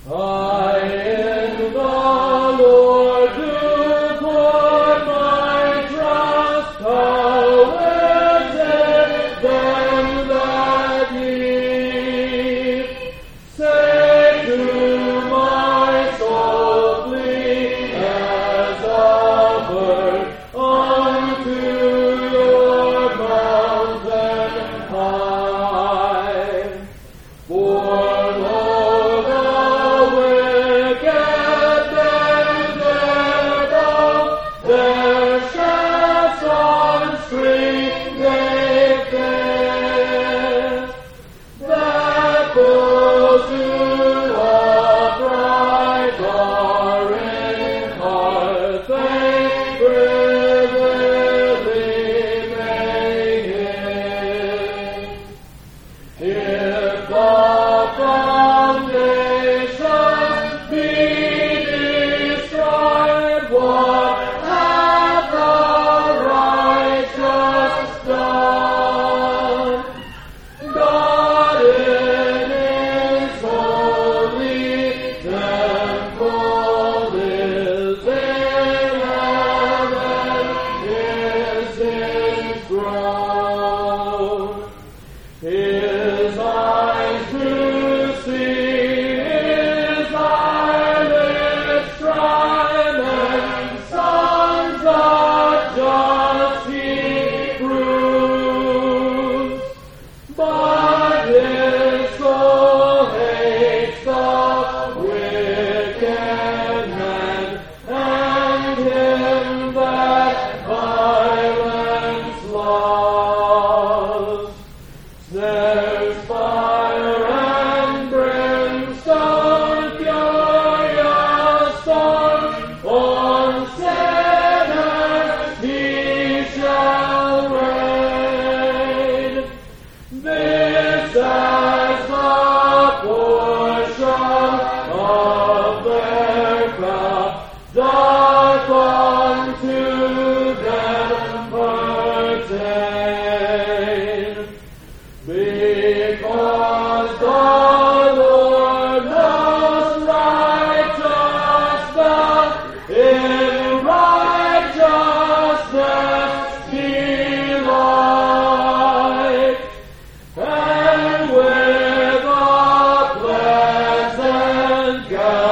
I in the Lord do put my trust. How is it then that ye say to my soul, flee as a bird unto your mountain high? For lo, the wicked bend their bow, their shafts on string they fix, that those who upright are in heart privily may hit. If the foundation be destroyed, what hath the righteous done? God in His holy temple is in heaven, is His throne. His eyes to see, His eyelids shine, and sons of just He proves. But His soul hates the wicked man, and him that violence loves. There's fire and brimstone, furious storm, on sinners He shall rain. This as the portion of their craft doth unto them pertain. Because the Lord knows righteous doth in righteousness delight, and with a pleasant